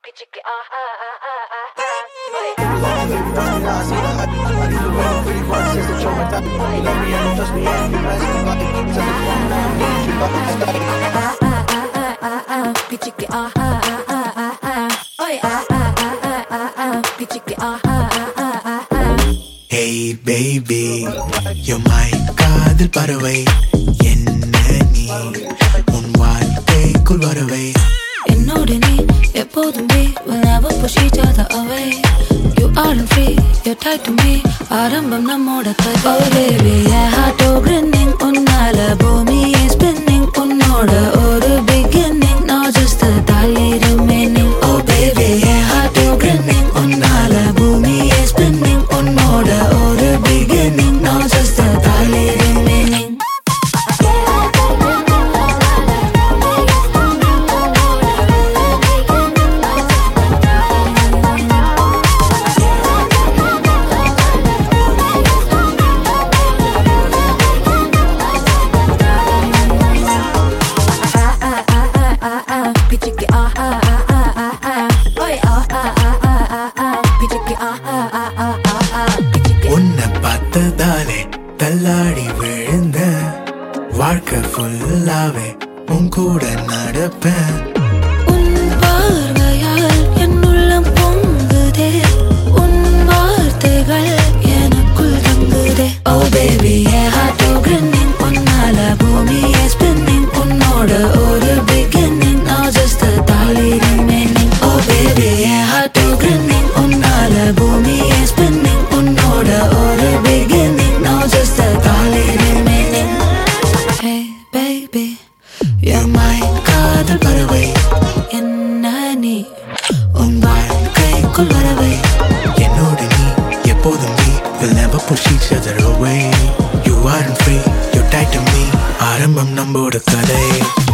chicky ah ah ah ah ah ah. Hey baby, you're my காதல் பறவை என்ன நீ உன் வாழ்க்கைக்குள் வரவை என்னோடு நீ எப்போதுமே will never push each other away. You aren't free, you're tied to me. ஆரம்பம் நம்மோட கதை. Oh baby, என் heart grinning உன்னால பூமி spinning உன்னோட ஒரு beginning, not just a தாலி remaining. Oh baby, என் heart grinning உன்னால பூமி spinning உன்னோட ஒரு beginning, not just a தாலி remaining. உன்னை பார்த்ததாலே தள்ளாடி விழுந்த வாழ்க்கை ஃபுல்லாவே உன் கூட நடப்பேன் உன் பார்வையால் என் உள்ளம் பொங்குதே உன் வார்த்தைகள் எனக்குள் தங்குதே Oh baby, என் heart grinning உன்னால பூமி spinning உன்னோட ஒரு beginning, now just a தாலி remaining. Oh baby, என் heart grinning உன்னால பூமி spinning உன்னோட ஒரு beginning, now just a தாலி remaining. Hey baby, you're my காதல் பறவை என்ன நீ உன் வாழ்க்கைக்குள் வரவை என்னோடு நீ எப்போதும் நீ will never push each other away. You aren't free, you're tied to me. ஆரம்பம் நம்மோட கதை